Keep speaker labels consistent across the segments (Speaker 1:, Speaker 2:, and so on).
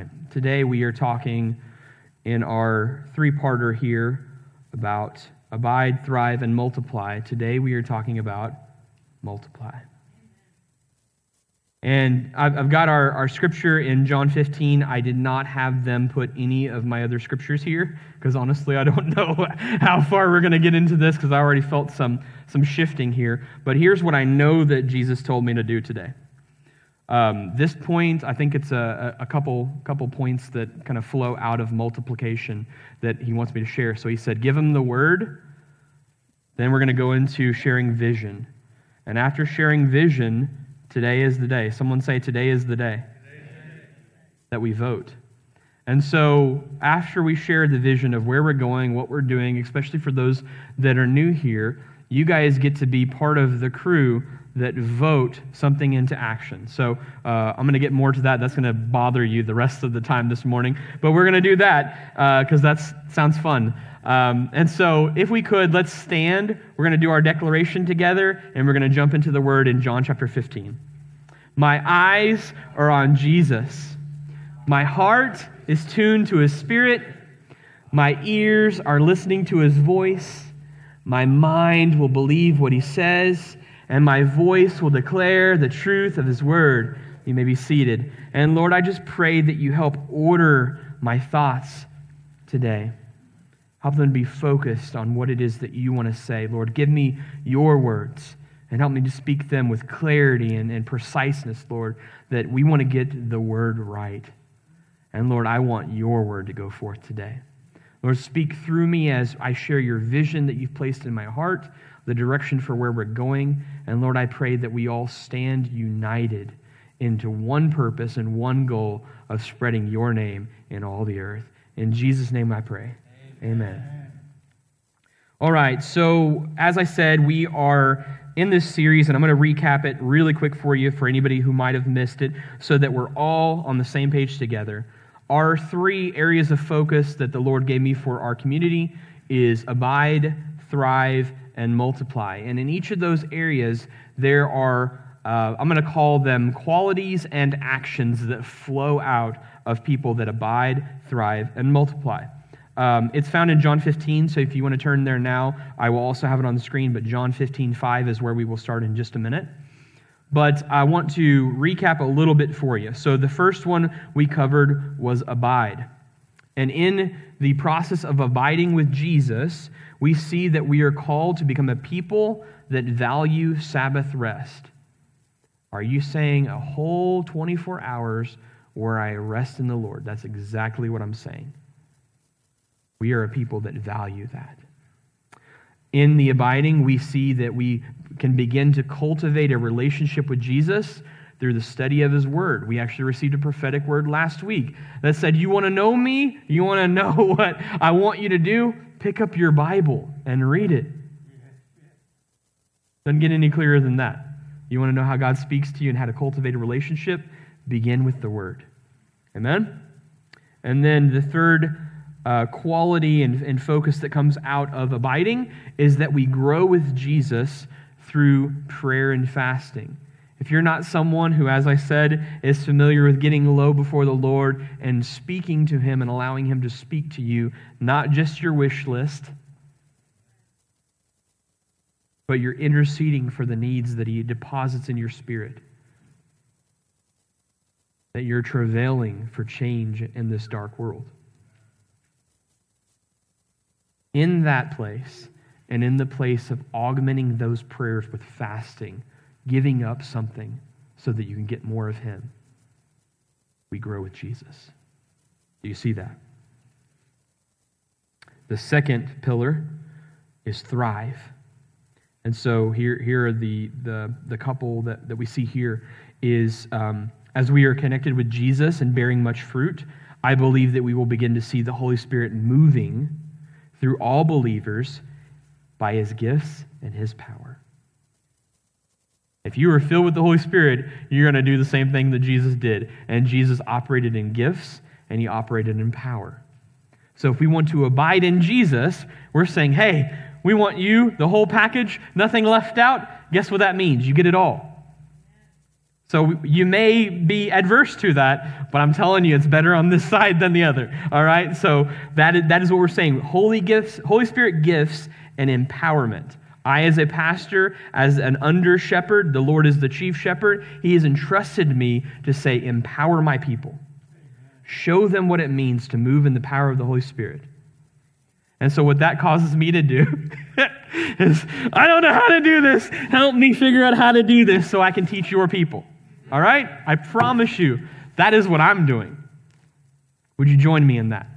Speaker 1: right. Today we are talking in our three-parter here about abide, thrive, and multiply. Today we are talking about multiply. And I've got our scripture in John 15. I did not have them put any of my other scriptures here, because honestly I don't know how far we're going to get into this, because I already felt some shifting here. But here's what I know that Jesus told me to do today. This point, I think it's a couple points that kind of flow out of multiplication that he wants me to share. So he said, give them the word, then we're going to go into sharing vision. And after sharing vision, today is the day. Someone say, today is the day that we vote. And so after we share the vision of where we're going, what we're doing, especially for those that are new here, you guys get to be part of the crew that vote something into action. So I'm going to get more to that. That's going to bother you the rest of the time this morning. But we're going to do that because that sounds fun. And so if we could, let's stand. We're going to do our declaration together, and we're going to jump into the word in John chapter 15. My eyes are on Jesus. My heart is tuned to his spirit. My ears are listening to his voice. My mind will believe what he says, and my voice will declare the truth of his word. You may be seated. And Lord, I just pray that you help order my thoughts today. Help them to be focused on what it is that you want to say. Lord, give me your words and help me to speak them with clarity and preciseness, Lord, that we want to get the word right. And Lord, I want your word to go forth today. Lord, speak through me as I share your vision that you've placed in my heart, the direction for where we're going. And Lord, I pray that we all stand united into one purpose and one goal of spreading your name in all the earth. In Jesus' name I pray. Amen. All right, so as I said, we are in this series, and I'm going to recap it really quick for you for anybody who might have missed it, so that we're all on the same page together. Our three areas of focus that the Lord gave me for our community is abide, thrive, and multiply. And in each of those areas, there are, I'm going to call them qualities and actions that flow out of people that abide, thrive, and multiply. It's found in John 15, so if you want to turn there now, I will also have it on the screen, but John 15:5 is where we will start in just a minute. But I want to recap a little bit for you. So the first one we covered was abide. And in the process of abiding with Jesus, we see that we are called to become a people that value Sabbath rest. Are you saying a whole 24 hours where I rest in the Lord? That's exactly what I'm saying. We are a people that value that. In the abiding, we see that we can begin to cultivate a relationship with Jesus through the study of his word. We actually received a prophetic word last week that said, you want to know me? You want to know what I want you to do? Pick up your Bible and read it. Doesn't get any clearer than that. You want to know how God speaks to you and how to cultivate a relationship? Begin with the word. Amen? And then the third quality and focus that comes out of abiding is that we grow with Jesus through prayer and fasting. If you're not someone who, as I said, is familiar with getting low before the Lord and speaking to him and allowing him to speak to you, not just your wish list, but you're interceding for the needs that he deposits in your spirit, that you're travailing for change in this dark world. In that place, and in the place of augmenting those prayers with fasting, giving up something so that you can get more of him, we grow with Jesus. Do you see that? The second pillar is thrive. And so here are the couple that we see here is as we are connected with Jesus and bearing much fruit, I believe that we will begin to see the Holy Spirit moving through all believers by his gifts and his power. If you are filled with the Holy Spirit, you're going to do the same thing that Jesus did. And Jesus operated in gifts, and he operated in power. So if we want to abide in Jesus, we're saying, hey, we want you, the whole package, nothing left out. Guess what that means? You get it all. So you may be adverse to that, but I'm telling you, it's better on this side than the other. All right? So that is what we're saying. Holy Spirit gifts and empowerment. I, as a pastor, as an under shepherd, the Lord is the chief shepherd, He has entrusted me to say, empower my people. Show them what it means to move in the power of the Holy Spirit. And so what that causes me to do is, I don't know how to do this. Help me figure out how to do this so I can teach your people. All right? I promise you, that is what I'm doing. Would you join me in that?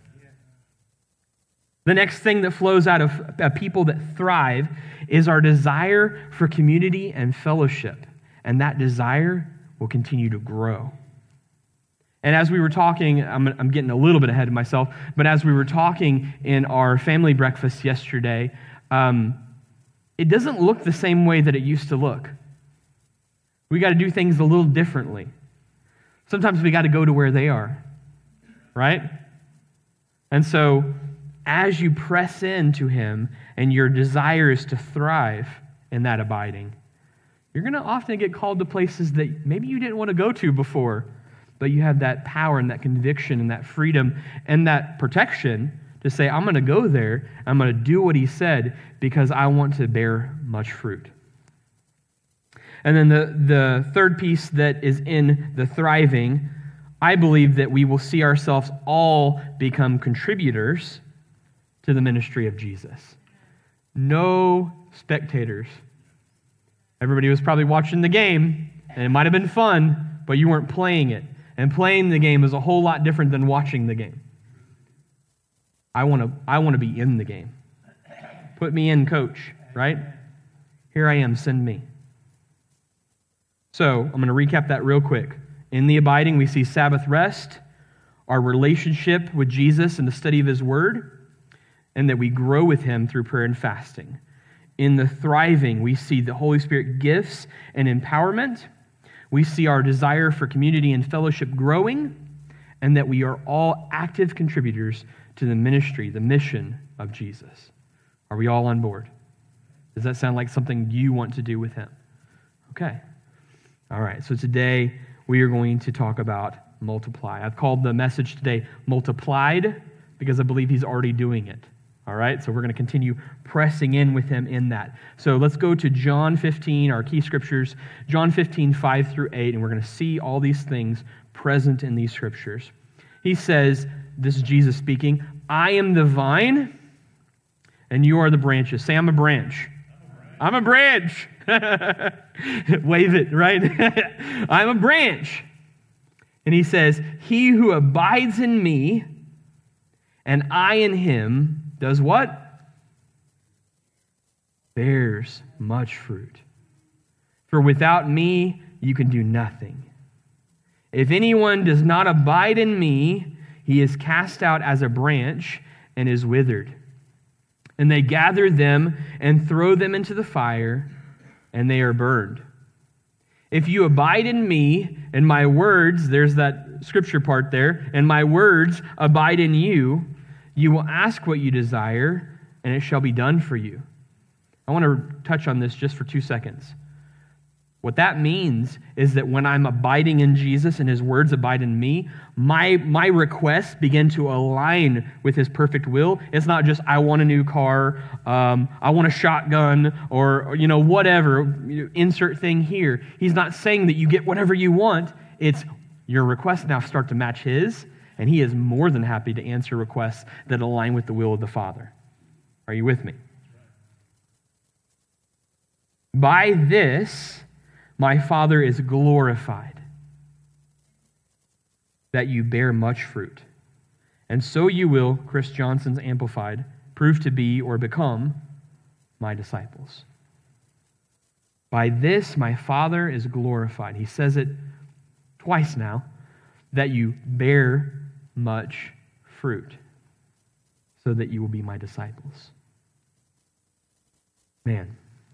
Speaker 1: The next thing that flows out of people that thrive is our desire for community and fellowship. And that desire will continue to grow. And as we were talking, I'm getting a little bit ahead of myself, but as we were talking in our family breakfast yesterday, it doesn't look the same way that it used to look. We got to do things a little differently. Sometimes we got to go to where they are, right? And so as you press into Him and your desire is to thrive in that abiding, you're going to often get called to places that maybe you didn't want to go to before, but you have that power and that conviction and that freedom and that protection to say, I'm going to go there, I'm going to do what He said because I want to bear much fruit. And then the third piece that is in the thriving, I believe that we will see ourselves all become contributors to the ministry of Jesus. No spectators. Everybody was probably watching the game, and it might have been fun, but you weren't playing it. And playing the game is a whole lot different than watching the game. I want to be in the game. Put me in, coach, right? Here I am, send me. So I'm going to recap that real quick. In the abiding, we see Sabbath rest, our relationship with Jesus and the study of His Word, and that we grow with Him through prayer and fasting. In the thriving, we see the Holy Spirit gifts and empowerment. We see our desire for community and fellowship growing, and that we are all active contributors to the ministry, the mission of Jesus. Are we all on board? Does that sound like something you want to do with Him? Okay. All right, so today we are going to talk about multiply. I've called the message today Multiplied because I believe He's already doing it. All right, so we're going to continue pressing in with Him in that. So let's go to John 15, our key scriptures, John 15, 5 through 8, and we're going to see all these things present in these scriptures. He says, this is Jesus speaking, I am the vine, and you are the branches. Say, I'm a branch. I'm a branch. Wave it, right? I'm a branch. And He says, he who abides in me, and I in him, does what? Bears much fruit. For without me, you can do nothing. If anyone does not abide in me, he is cast out as a branch and is withered. And they gather them and throw them into the fire, and they are burned. If you abide in me, and my words, there's that scripture part there, and my words abide in you, you will ask what you desire, and it shall be done for you. I want to touch on this just for 2 seconds. What that means is that when I'm abiding in Jesus and His words abide in me, my requests begin to align with His perfect will. It's not just, I want a new car, I want a shotgun, or whatever, insert thing here. He's not saying that you get whatever you want. It's your requests now start to match His, and He is more than happy to answer requests that align with the will of the Father. Are you with me? By this, my Father is glorified, that you bear much fruit. And so you will, Chris Johnson's Amplified, prove to be or become my disciples. By this, my Father is glorified. He says it twice now, that you bear much fruit, so that you will be my disciples. Man.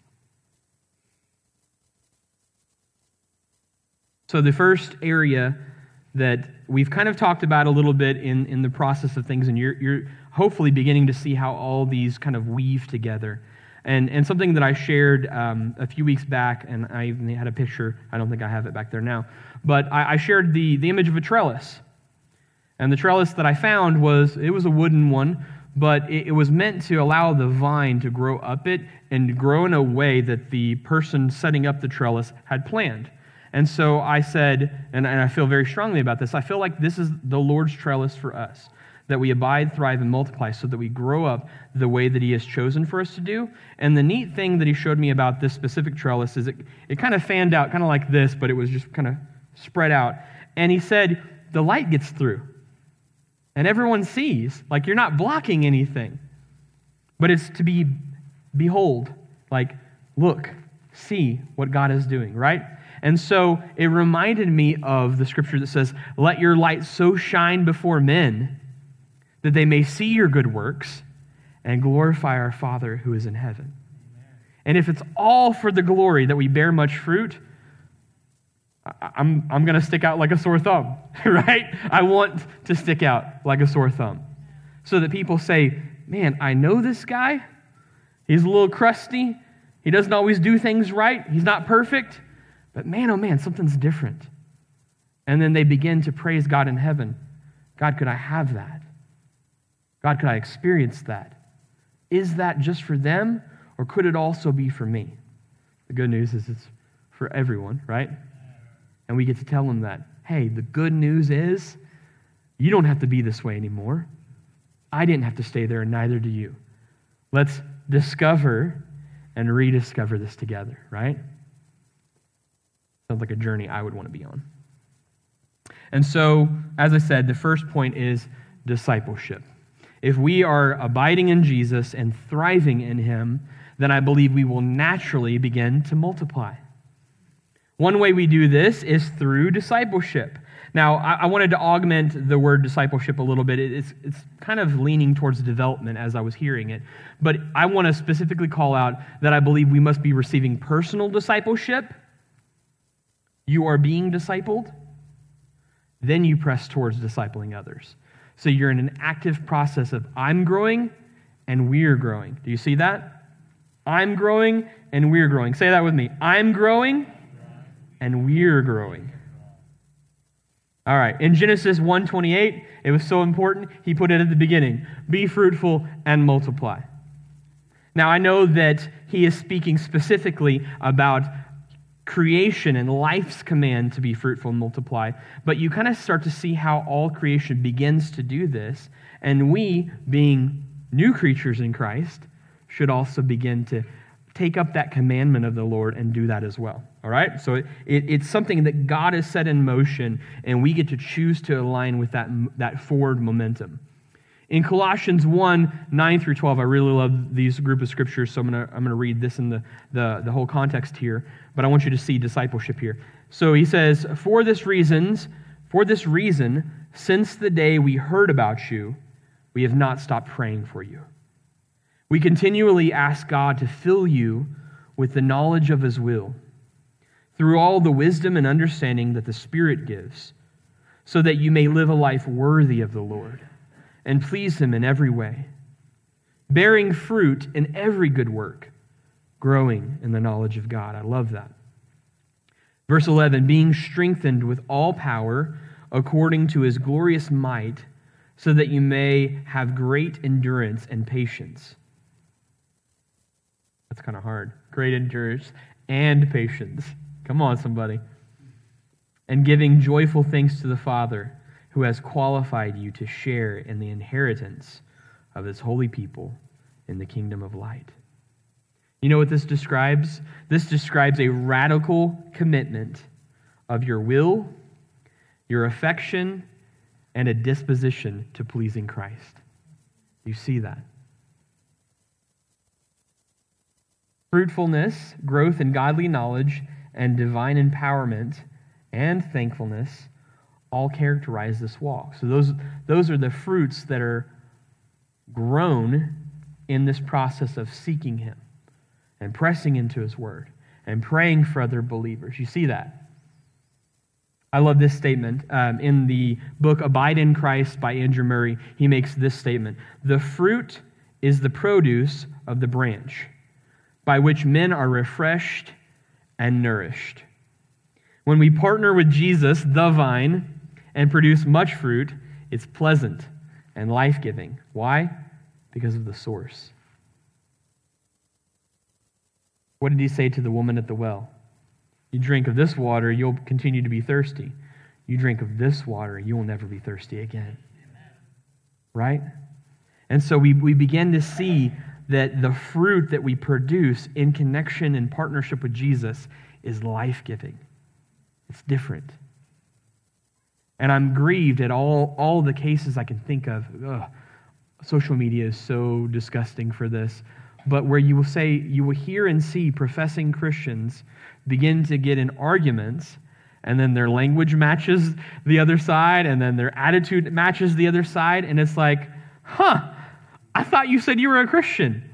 Speaker 1: So the first area that we've kind of talked about a little bit in the process of things, and you're hopefully beginning to see how all these kind of weave together. And something that I shared a few weeks back, and I even had a picture. I don't think I have it back there now. But I shared the image of a trellis. And the trellis that I found was a wooden one, but it was meant to allow the vine to grow up it and grow in a way that the person setting up the trellis had planned. And so I said, and I feel very strongly about this, I feel like this is the Lord's trellis for us, that we abide, thrive, and multiply so that we grow up the way that He has chosen for us to do. And the neat thing that He showed me about this specific trellis is it kind of fanned out, kind of like this, but it was just kind of spread out. And He said, the light gets through. And everyone sees, like you're not blocking anything. But it's to behold, like, look, see what God is doing, right? And so it reminded me of the scripture that says, let your light so shine before men that they may see your good works and glorify our Father who is in heaven. Amen. And if it's all for the glory that we bear much fruit, I'm going to stick out like a sore thumb, right? I want to stick out like a sore thumb so that people say, man, I know this guy. He's a little crusty. He doesn't always do things right. He's not perfect. But man, oh man, something's different. And then they begin to praise God in heaven. God, could I have that? God, could I experience that? Is that just for them, or could it also be for me? The good news is it's for everyone, right? And we get to tell them that, hey, the good news is you don't have to be this way anymore. I didn't have to stay there, and neither do you. Let's discover and rediscover this together, right? Sounds like a journey I would want to be on. And so, as I said, the first point is discipleship. If we are abiding in Jesus and thriving in Him, then I believe we will naturally begin to multiply. One way we do this is through discipleship. Now, I wanted to augment the word discipleship a little bit. It's kind of leaning towards development as I was hearing it. But I want to specifically call out that I believe we must be receiving personal discipleship. You are being discipled. Then you press towards discipling others. So you're in an active process of I'm growing and we're growing. Do you see that? I'm growing and we're growing. Say that with me. I'm growing and we're growing. All right. In Genesis 1:28, it was so important, He put it at the beginning. Be fruitful and multiply. Now, I know that He is speaking specifically about creation and life's command to be fruitful and multiply, but you kind of start to see how all creation begins to do this, and we, being new creatures in Christ, should also begin to take up that commandment of the Lord and do that as well. All right? So it's something that God has set in motion, and we get to choose to align with that forward momentum. In Colossians 1:9-12, I really love these group of scriptures, so I'm gonna read this in the whole context here, but I want you to see discipleship here. So he says, For this reason, since the day we heard about you, we have not stopped praying for you. We continually ask God to fill you with the knowledge of His will, through all the wisdom and understanding that the Spirit gives, so that you may live a life worthy of the Lord and please Him in every way, bearing fruit in every good work, growing in the knowledge of God. I love that. Verse 11, being strengthened with all power according to His glorious might, so that you may have great endurance and patience. That's kind of hard. Great endurance and patience. Come on, somebody. And giving joyful thanks to the Father, who has qualified you to share in the inheritance of His holy people in the kingdom of light. You know what this describes? This describes a radical commitment of your will, your affection, and a disposition to pleasing Christ. You see that? Fruitfulness, growth in godly knowledge, and divine empowerment and thankfulness all characterize this walk. So those are the fruits that are grown in this process of seeking Him and pressing into His Word and praying for other believers. You see that? I love this statement. In the book Abide in Christ by Andrew Murray, he makes this statement. The fruit is the produce of the branch. by which men are refreshed and nourished. When we partner with Jesus, the vine, and produce much fruit, it's pleasant and life-giving. Why? Because of the source. What did he say to the woman at the well? You drink of this water, you'll continue to be thirsty. You drink of this water, you will never be thirsty again. Right? And so we begin to see that the fruit that we produce in connection and partnership with Jesus is life-giving. It's different. And I'm grieved at all the cases I can think of. Ugh, social media is so disgusting for this. But where you will hear and see professing Christians begin to get in arguments, and then their language matches the other side, and then their attitude matches the other side, and it's like, I thought you said you were a Christian.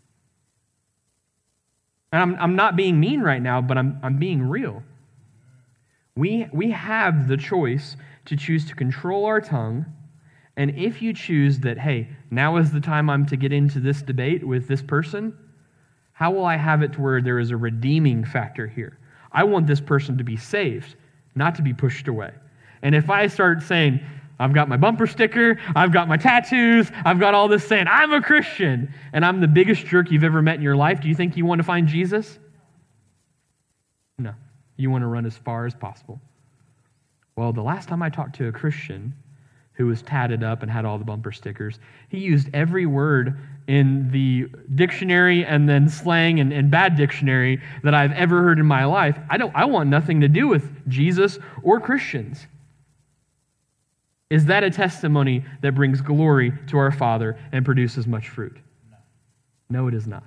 Speaker 1: And I'm not being mean right now, but I'm being real. We have the choice to choose to control our tongue, and if you choose that, hey, now is the time I'm to get into this debate with this person, how will I have it to where there is a redeeming factor here? I want this person to be saved, not to be pushed away. And if I start saying, I've got my bumper sticker, I've got my tattoos, I've got all this saying, I'm a Christian, and I'm the biggest jerk you've ever met in your life, do you think you want to find Jesus? No. You want to run as far as possible. Well, the last time I talked to a Christian who was tatted up and had all the bumper stickers, he used every word in the dictionary and then slang and bad dictionary that I've ever heard in my life. I want nothing to do with Jesus or Christians. Is that a testimony that brings glory to our Father and produces much fruit? No, it is not.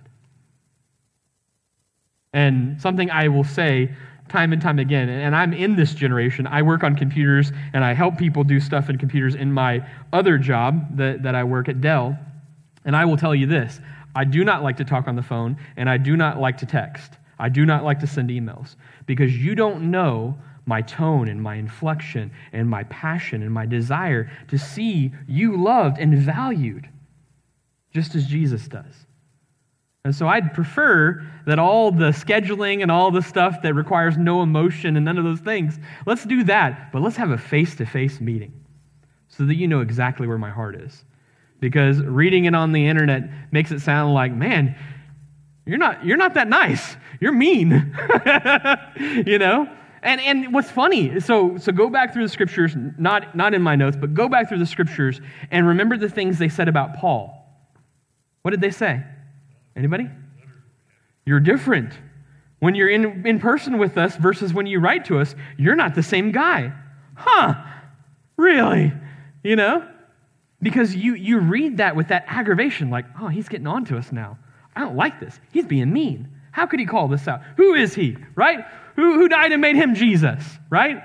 Speaker 1: And something I will say time and time again, and I'm in this generation. I work on computers, and I help people do stuff in computers in my other job that I work at Dell. And I will tell you this, I do not like to talk on the phone, and I do not like to text. I do not like to send emails, because you don't know my tone and my inflection and my passion and my desire to see you loved and valued, just as Jesus does. And so I'd prefer that all the scheduling and all the stuff that requires no emotion and none of those things, let's do that, but let's have a face-to-face meeting so that you know exactly where my heart is. Because reading it on the internet makes it sound like, man, you're not that nice. You're mean. You know? And what's funny, so go back through the scriptures, not in my notes, but go back through the scriptures and remember the things they said about Paul. What did they say? Anybody? You're different. When you're in person with us versus when you write to us, you're not the same guy. Really? You know? Because you read that with that aggravation, like, oh, he's getting on to us now. I don't like this. He's being mean. How could he call this out? Who is he, right? Who died and made him Jesus, right?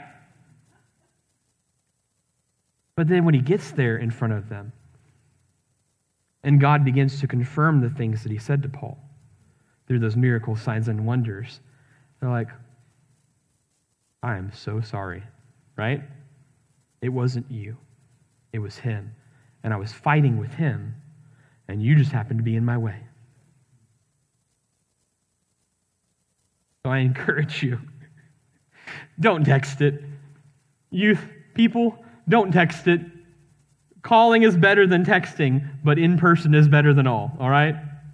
Speaker 1: But then when he gets there in front of them, and God begins to confirm the things that he said to Paul through those miracle signs and wonders, they're like, I am so sorry, right? It wasn't you. It was him. And I was fighting with him, and you just happened to be in my way. So I encourage you, don't text it. Youth, people, don't text it. Calling is better than texting, but in person is better than all right?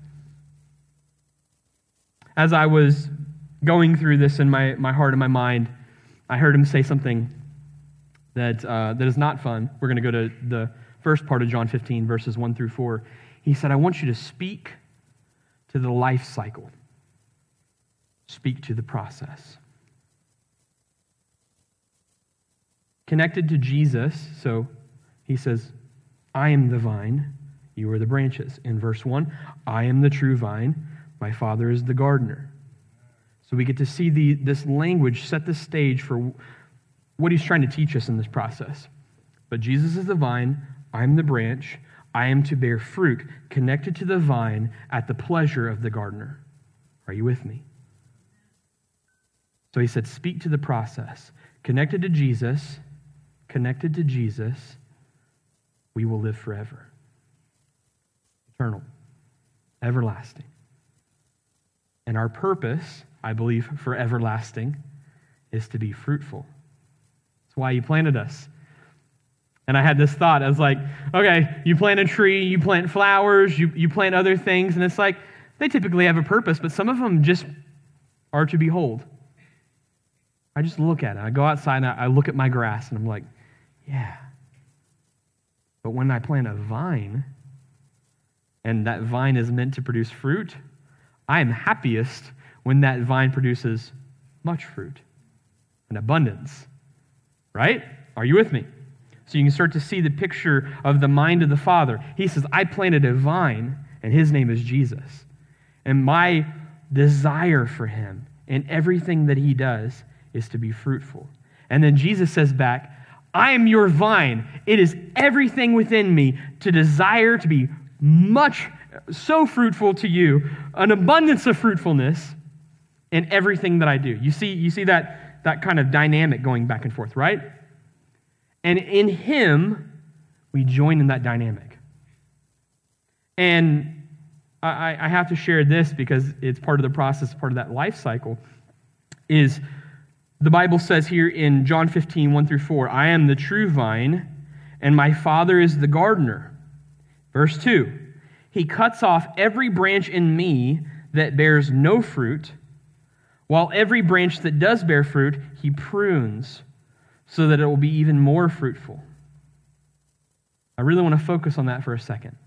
Speaker 1: As I was going through this in my heart and my mind, I heard him say something that is not fun. We're going to go to the first part of John 15, verses 1 through 4. He said, I want you to speak to the life cycle. Speak to the process. Connected to Jesus, so he says, I am the vine, you are the branches. In verse 1, I am the true vine, my Father is the gardener. So we get to see this language set the stage for what he's trying to teach us in this process. But Jesus is the vine, I'm the branch, I am to bear fruit, connected to the vine at the pleasure of the gardener. Are you with me? So he said, speak to the process. Connected to Jesus, we will live forever. Eternal, everlasting. And our purpose, I believe, for everlasting is to be fruitful. That's why he planted us. And I had this thought. I was like, okay, you plant a tree, you plant flowers, you plant other things, and it's like they typically have a purpose, but some of them just are to behold. I just look at it. I go outside and I look at my grass, and I'm like, yeah. But when I plant a vine, and that vine is meant to produce fruit, I am happiest when that vine produces much fruit, an abundance. Right? Are you with me? So you can start to see the picture of the mind of the Father. He says, I planted a vine, and his name is Jesus. And my desire for him and everything that he does is to be fruitful. And then Jesus says back, I am your vine. It is everything within me to desire to be so fruitful to you, an abundance of fruitfulness in everything that I do. You see that kind of dynamic going back and forth, right? And in him, we join in that dynamic. And I have to share this because it's part of the process, part of that life cycle, is the Bible says here in John 15, 1 through 4, I am the true vine, and my Father is the gardener. Verse 2, he cuts off every branch in me that bears no fruit, while every branch that does bear fruit, he prunes, so that it will be even more fruitful. I really want to focus on that for a second.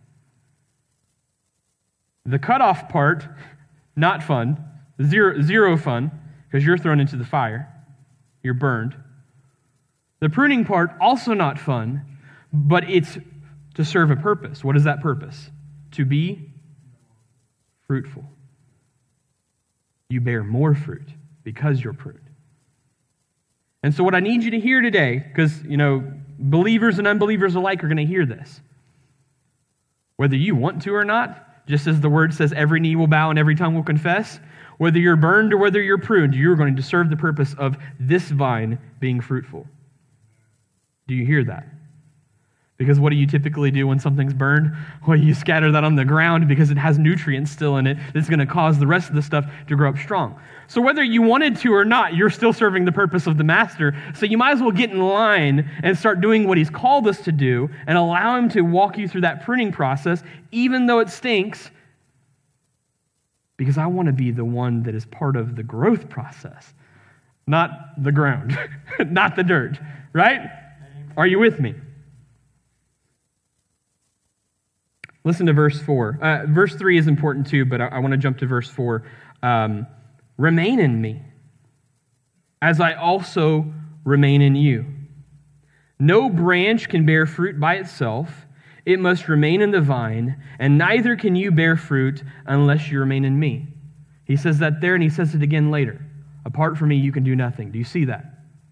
Speaker 1: The cutoff part, not fun, zero fun, because you're thrown into the fire. You're burned. The pruning part, also not fun, but it's to serve a purpose. What is that purpose? To be fruitful. You bear more fruit because you're pruned. And so what I need you to hear today, because, believers and unbelievers alike are going to hear this. Whether you want to or not, just as the word says, every knee will bow and every tongue will confess, whether you're burned or whether you're pruned, you're going to serve the purpose of this vine being fruitful. Do you hear that? Because what do you typically do when something's burned? Well, you scatter that on the ground because it has nutrients still in it that's going to cause the rest of the stuff to grow up strong. So whether you wanted to or not, you're still serving the purpose of the master. So you might as well get in line and start doing what he's called us to do and allow him to walk you through that pruning process, even though it stinks, because I want to be the one that is part of the growth process, not the ground, not the dirt, right? Are you with me? Listen to verse 4. Verse 3 is important too, but I want to jump to verse 4. Remain in me, as I also remain in you. No branch can bear fruit by itself. It must remain in the vine, and neither can you bear fruit unless you remain in me. He says that there, and he says it again later. Apart from me, you can do nothing. Do you see that?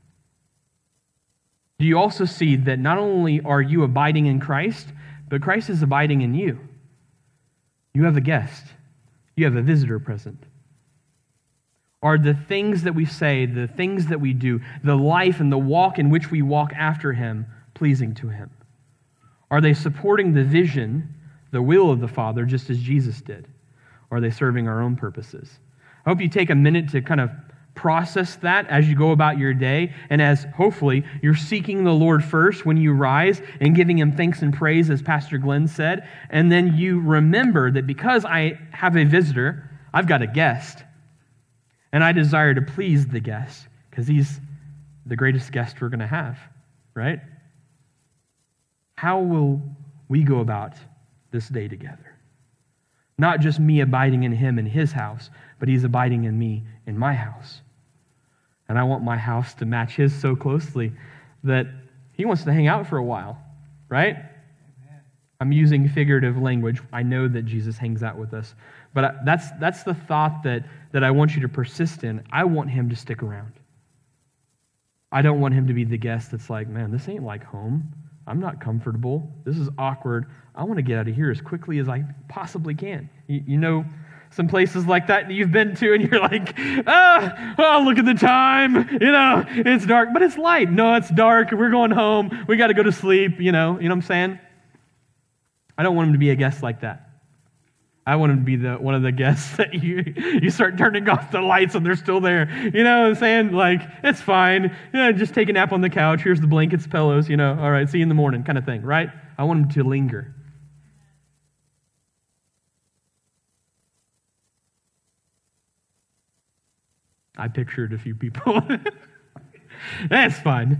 Speaker 1: Do you also see that not only are you abiding in Christ, but Christ is abiding in you? You have a guest. You have a visitor present. Are the things that we say, the things that we do, the life and the walk in which we walk after him, pleasing to him? Are they supporting the vision, the will of the Father, just as Jesus did? Or are they serving our own purposes? I hope you take a minute to kind of process that as you go about your day, and as hopefully you're seeking the Lord first when you rise and giving him thanks and praise, as Pastor Glenn said, and then you remember that because I have a visitor, I've got a guest, and I desire to please the guest because he's the greatest guest we're going to have, right? How will we go about this day together? Not just me abiding in him in his house, but he's abiding in me in my house. And I want my house to match his so closely that he wants to hang out for a while, right? Amen. I'm using figurative language. I know that Jesus hangs out with us. But that's the thought that I want you to persist in. I want him to stick around. I don't want him to be the guest that's like, man, this ain't like home. I'm not comfortable. This is awkward. I want to get out of here as quickly as I possibly can. You know some places like that you've been to, and you're like, oh, look at the time. It's dark, but it's light. No, it's dark. We're going home. We got to go to sleep. You know what I'm saying? I don't want him to be a guest like that. I want to be one of the guests that you start turning off the lights and they're still there. You know what I'm saying? Like, it's fine. Yeah, just take a nap on the couch. Here's the blankets, pillows, all right, see you in the morning kind of thing, right? I want them to linger. I pictured a few people. That's fine.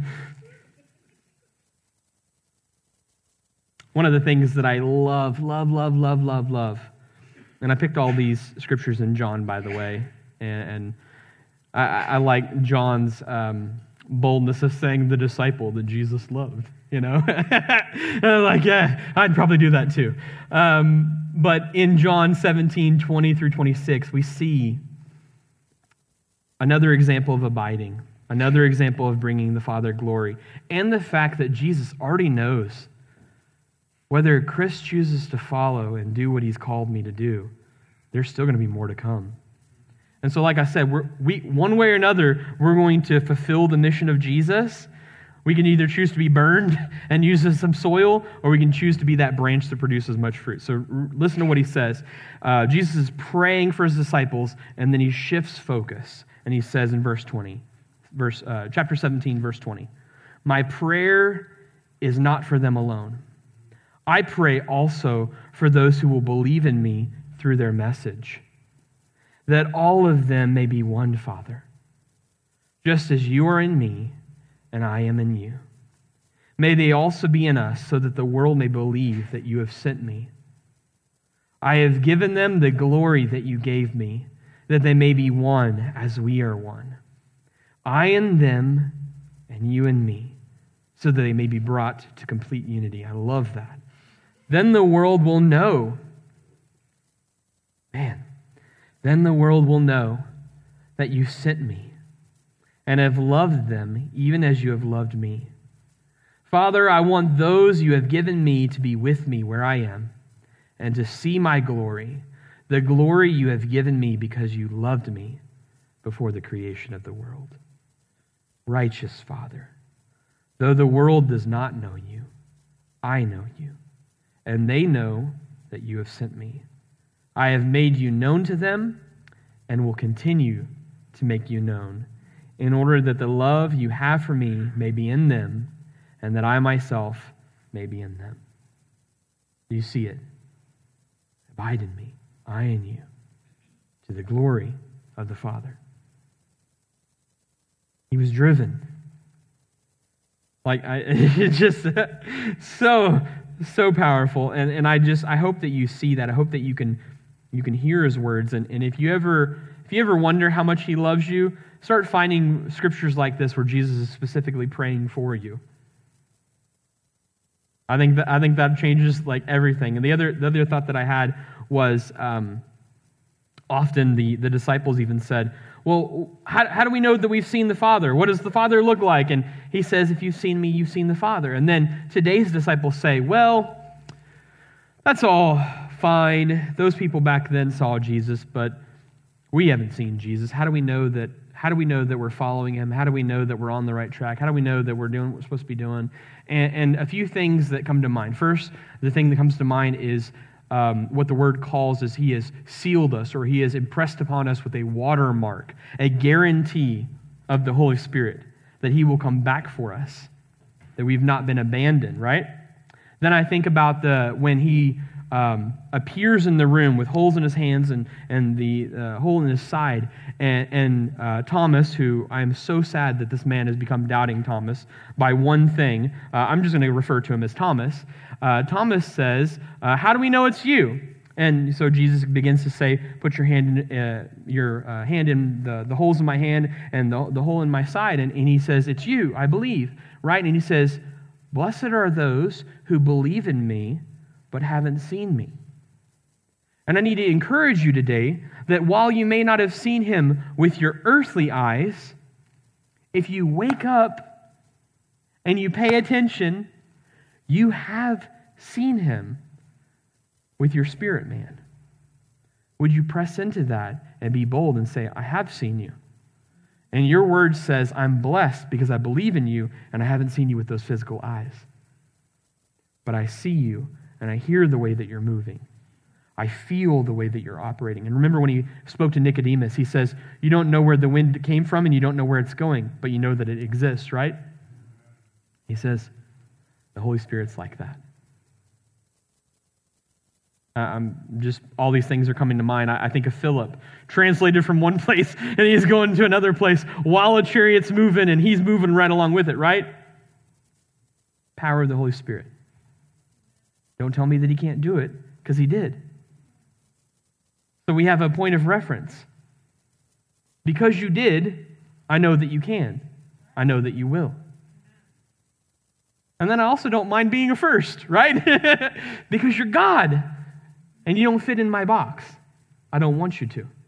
Speaker 1: One of the things that I love, and I picked all these scriptures in John, by the way, and I like John's boldness of saying the disciple that Jesus loved, Like, yeah, I'd probably do that too. But in John 17:20 through 26, we see another example of abiding, another example of bringing the Father glory, and the fact that Jesus already knows whether Chris chooses to follow and do what he's called me to do, there's still going to be more to come. And so, like I said, we one way or another, we're going to fulfill the mission of Jesus. We can either choose to be burned and use as some soil, or we can choose to be that branch that produces much fruit. So listen to what he says. Jesus is praying for his disciples, and then he shifts focus. And he says in chapter 17, verse 20, "My prayer is not for them alone. I pray also for those who will believe in me through their message, that all of them may be one, Father, just as you are in me and I am in you. May they also be in us, so that the world may believe that you have sent me. I have given them the glory that you gave me, that they may be one as we are one. I in them and you in me, so that they may be brought to complete unity." I love that. Then the world will know, then the world will know that you sent me and have loved them even as you have loved me. Father, I want those you have given me to be with me where I am and to see my glory, the glory you have given me because you loved me before the creation of the world. Righteous Father, though the world does not know you, I know you, and they know that you have sent me. I have made you known to them and will continue to make you known, in order that the love you have for me may be in them, and that I myself may be in them. Do you see it? Abide in me, I in you, to the glory of the Father. He was driven. It's just so powerful. And I hope that you see that. I hope that you can hear his words. And if you ever wonder how much he loves you, start finding scriptures like this where Jesus is specifically praying for you. I think that changes everything. And the other thought that I had was often the disciples even said, "Well, how do we know that we've seen the Father? What does the Father look like?" And he says, "If you've seen me, you've seen the Father." And then today's disciples say, "Well, that's all fine. Those people back then saw Jesus, but we haven't seen Jesus. How do we know that we're following him? How do we know that we're on the right track? How do we know that we're doing what we're supposed to be doing?" And a few things that come to mind. First, the thing that comes to mind is what the word calls is he has sealed us, or he has impressed upon us with a watermark, a guarantee of the Holy Spirit, that he will come back for us, that we've not been abandoned, right? Then I think about when he appears in the room with holes in his hands and the hole in his side, and Thomas, who I am so sad that this man has become doubting Thomas by one thing. I'm just going to refer to him as Thomas. Thomas says, "How do we know it's you?" And so Jesus begins to say, "Put your hand in the holes in my hand and the hole in my side." And he says, "It's you, I believe." Right? And he says, "Blessed are those who believe in me, but haven't seen me." And I need to encourage you today that while you may not have seen him with your earthly eyes, if you wake up and you pay attention, you have seen him with your spirit, man. Would you press into that and be bold and say, "I have seen you. And your word says, I'm blessed because I believe in you and I haven't seen you with those physical eyes. But I see you and I hear the way that you're moving. I feel the way that you're operating. And remember when he spoke to Nicodemus, he says, you don't know where the wind came from and you don't know where it's going, but you know that it exists, right? He says, the Holy Spirit's like that. All these things are coming to mind. I think of Philip, translated from one place, and he's going to another place while a chariot's moving, and he's moving right along with it, right? Power of the Holy Spirit. Don't tell me that he can't do it, because he did. So we have a point of reference. Because you did, I know that you can. I know that you will. And then I also don't mind being a first, right? Because you're God. And you don't fit in my box. I don't want you to.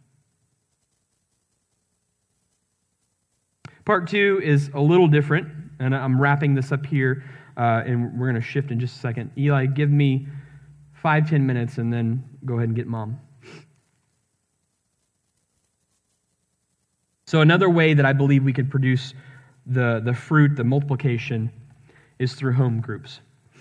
Speaker 1: Part 2 is a little different, and I'm wrapping this up here, and we're going to shift in just a second. Eli, give me 5-10 minutes, and then go ahead and get Mom. So another way that I believe we could produce the fruit, the multiplication, is through home groups.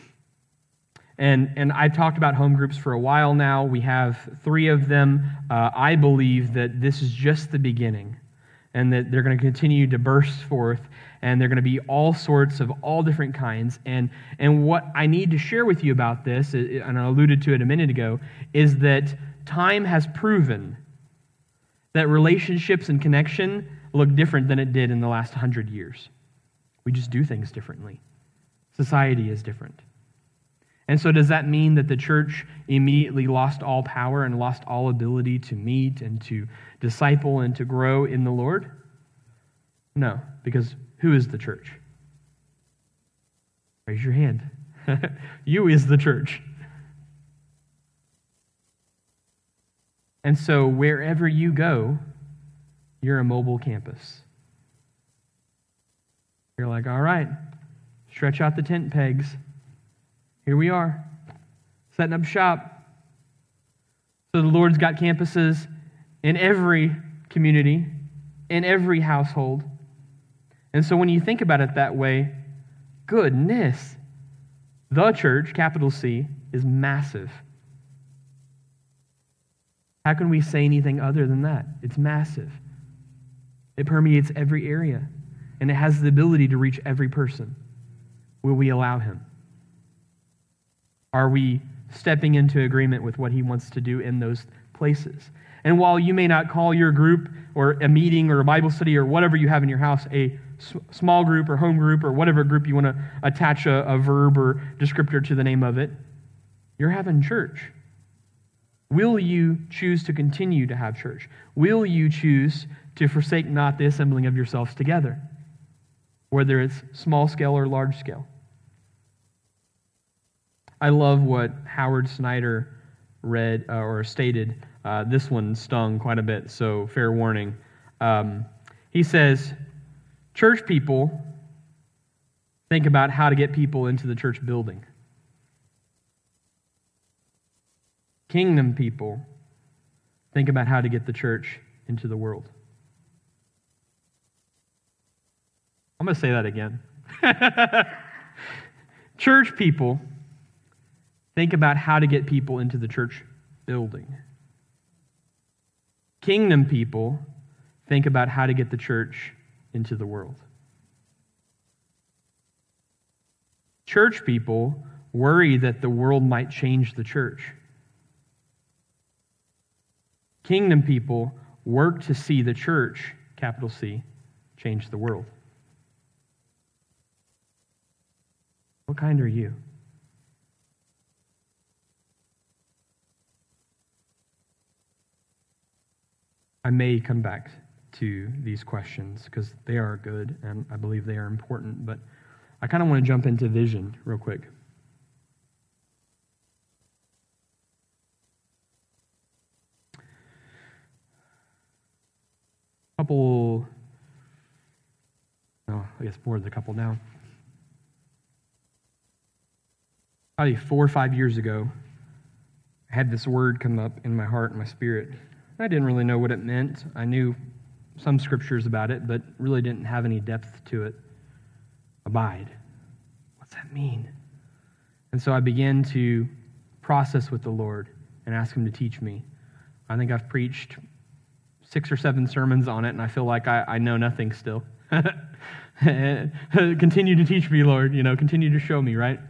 Speaker 1: And I've talked about home groups for a while now. We have 3 of them. I believe that this is just the beginning and that they're going to continue to burst forth, and they're going to be all sorts of all different kinds. And what I need to share with you about this, and I alluded to it a minute ago, is that time has proven that relationships and connection look different than it did in the last 100 years. We just do things differently. Society is different. And so does that mean that the church immediately lost all power and lost all ability to meet and to disciple and to grow in the Lord? No, because who is the church? Raise your hand. You is the church. And so wherever you go, you're a mobile campus. You're like, all right, stretch out the tent pegs. Here we are, setting up shop. So the Lord's got campuses in every community, in every household. And so when you think about it that way, goodness, the church, capital C, is massive. How can we say anything other than that? It's massive. It permeates every area, and it has the ability to reach every person. Will we allow him? Are we stepping into agreement with what he wants to do in those places? And while you may not call your group or a meeting or a Bible study or whatever you have in your house a small group or home group or whatever group you want to attach a verb or descriptor to the name of it, you're having church. Will you choose to continue to have church? Will you choose to forsake not the assembling of yourselves together, whether it's small scale or large scale? I love what Howard Snyder read or stated. This one stung quite a bit, so fair warning. He says, church people think about how to get people into the church building. Kingdom people think about how to get the church into the world. I'm going to say that again. Church people think about how to get people into the church building. Kingdom people think about how to get the church into the world. Church people worry that the world might change the church. Kingdom people work to see the church, capital C, change the world. What kind are you? I may come back to these questions because they are good and I believe they are important, but I kind of want to jump into vision real quick. I guess more than a couple now. Probably 4 or 5 years ago, I had this word come up in my heart and my spirit. I didn't really know what it meant. I knew some scriptures about it, but really didn't have any depth to it. Abide. What's that mean? And so I began to process with the Lord and ask him to teach me. I think I've preached 6 or 7 sermons on it, and I feel like I know nothing still. Continue to teach me, Lord. Continue to show me, right?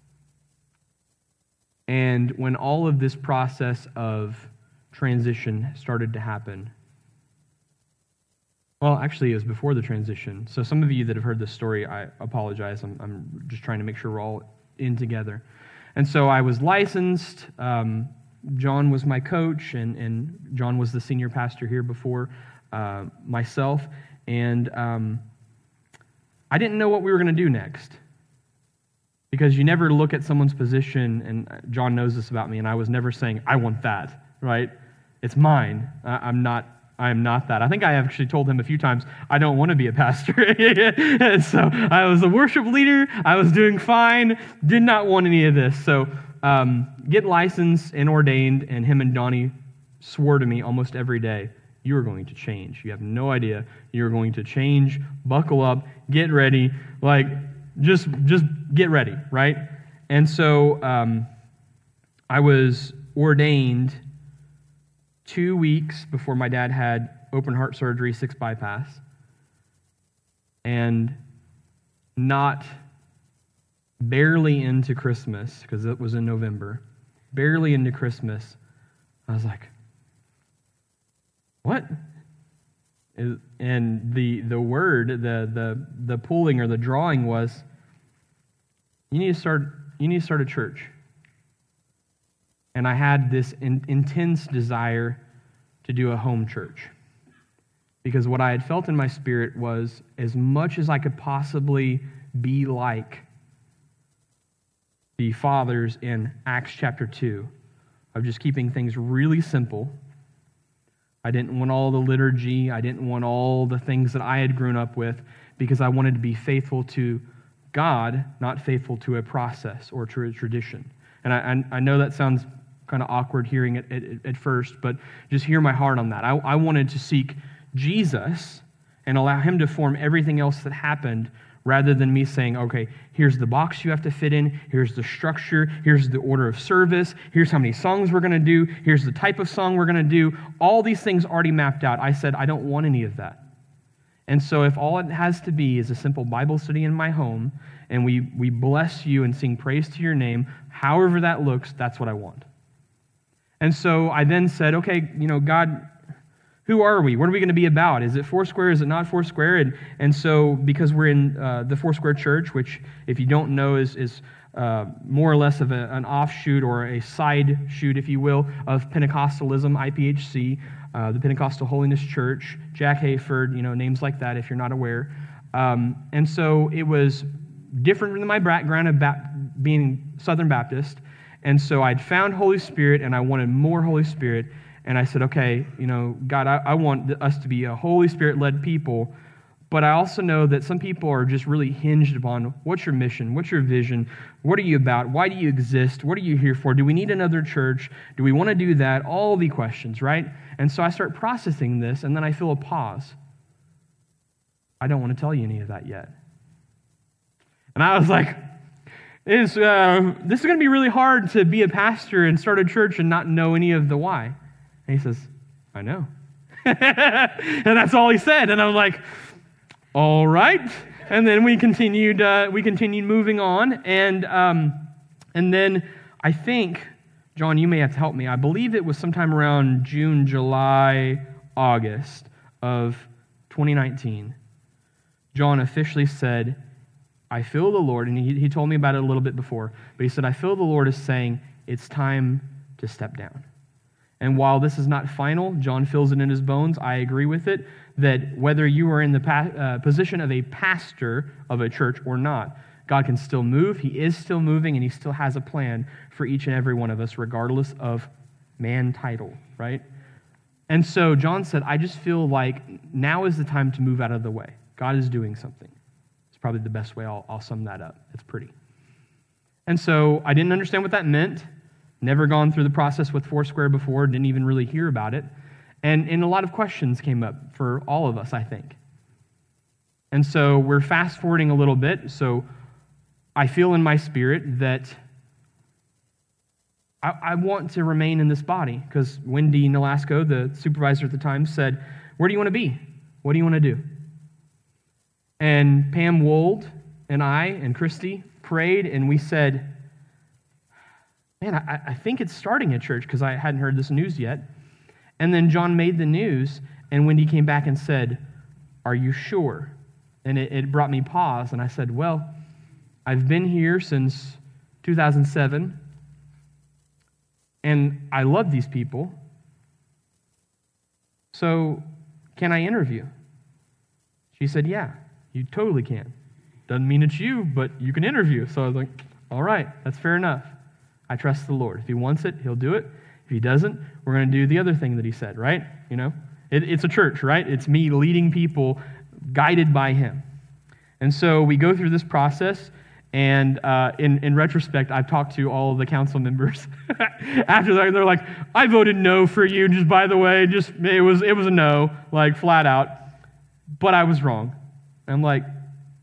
Speaker 1: And when all of this process of transition started to happen, well, actually, it was before the transition. So some of you that have heard this story, I apologize. I'm just trying to make sure we're all in together. And so I was licensed. John was my coach, and John was the senior pastor here before myself. And I didn't know what we were going to do next, because you never look at someone's position, and John knows this about me, and I was never saying, I want that, right? It's mine. I am not that. I think I actually told him a few times, I don't want to be a pastor. And so I was a worship leader. I was doing fine. Did not want any of this. So get licensed and ordained, and him and Donnie swore to me almost every day, you are going to change. You have no idea. You're going to change. Buckle up. Get ready. Just get ready, right? And so I was ordained 2 weeks before my dad had open heart surgery, 6 bypass, and not barely into Christmas, because it was in November, barely into Christmas, I was like, what? And the word, the pulling or the drawing was, you need to start a church. And I had this intense desire to do a home church, because what I had felt in my spirit was, as much as I could possibly be like the fathers in Acts chapter 2, of just keeping things really simple. I didn't want all the liturgy. I didn't want all the things that I had grown up with, because I wanted to be faithful to God, not faithful to a process or to a tradition. And I know that sounds kind of awkward hearing it at first, but just hear my heart on that. I wanted to seek Jesus and allow him to form everything else that happened, rather than me saying, okay, here's the box you have to fit in, here's the structure, here's the order of service, here's how many songs we're going to do, here's the type of song we're going to do. All these things already mapped out. I said, I don't want any of that. And so if all it has to be is a simple Bible study in my home, and we bless you and sing praise to your name, however that looks, that's what I want. And so I then said, okay, God, who are we? What are we going to be about? Is it Foursquare? Is it not Foursquare? And so, because we're in the Foursquare Church, which, if you don't know, is more or less of an offshoot or a side shoot, if you will, of Pentecostalism, IPHC, the Pentecostal Holiness Church, Jack Hayford, names like that, if you're not aware. And so it was different than my background of being Southern Baptist. And so I'd found Holy Spirit, and I wanted more Holy Spirit. And I said, okay, God, I want us to be a Holy Spirit-led people, but I also know that some people are just really hinged upon, what's your mission? What's your vision? What are you about? Why do you exist? What are you here for? Do we need another church? Do we want to do that? All the questions, right? And so I start processing this, and then I feel a pause. I don't want to tell you any of that yet. And I was like, this is going to be really hard to be a pastor and start a church and not know any of the why. And he says, I know. And that's all he said. And I'm like, all right. And then we continued moving on. And then I think, John, you may have to help me. I believe it was sometime around June, July, August of 2019. John officially said, I feel the Lord, and he told me about it a little bit before, but he said, I feel the Lord is saying, it's time to step down. And while this is not final, John feels it in his bones, I agree with it, that whether you are in the position of a pastor of a church or not, God can still move. He is still moving, and he still has a plan for each and every one of us, regardless of man title, right? And so John said, I just feel like now is the time to move out of the way. God is doing something. It's probably the best way I'll sum that up. It's pretty. And so I didn't understand what that meant. Never gone through the process with Foursquare before, didn't even really hear about it. And a lot of questions came up for all of us, I think. And so we're fast forwarding a little bit. So I feel in my spirit that I want to remain in this body, because Wendy Nolasco, the supervisor at the time, said, where do you want to be? What do you want to do? And Pam Wold and I and Christy prayed, and we said, man, I think it's starting at church, because I hadn't heard this news yet. And then John made the news, and Wendy came back and said, are you sure? And it brought me pause, and I said, well, I've been here since 2007, and I love these people, so can I interview? She said, yeah, you totally can. Doesn't mean it's you, but you can interview. So I was like, all right, that's fair enough. I trust the Lord. If he wants it, he'll do it. If he doesn't, we're going to do the other thing that he said, right? You know, it's a church, right? It's me leading people guided by him. And so we go through this process, and in retrospect, I've talked to all of the council members after that. They're like, I voted no for you, just by the way, just it was a no, like flat out, but I was wrong. And I'm like,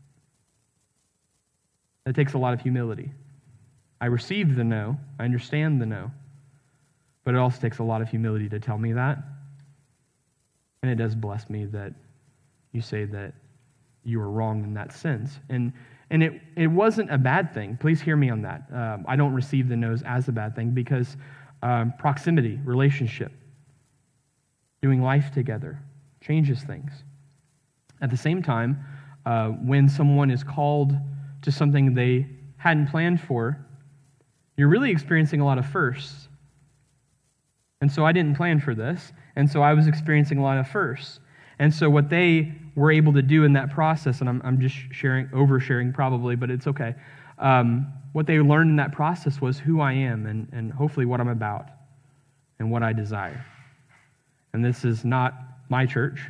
Speaker 1: that takes a lot of humility. I received the no, I understand the no, but it also takes a lot of humility to tell me that. And it does bless me that you say that you were wrong in that sense. And it wasn't a bad thing. Please hear me on that. I don't receive the no's as a bad thing, because proximity, relationship, doing life together changes things. At the same time, when someone is called to something they hadn't planned for, you're really experiencing a lot of firsts. And so I didn't plan for this, and so I was experiencing a lot of firsts. And so what they were able to do in that process, and I'm just oversharing probably, but it's okay. What they learned in that process was who I am, and hopefully what I'm about and what I desire. And this is not my church.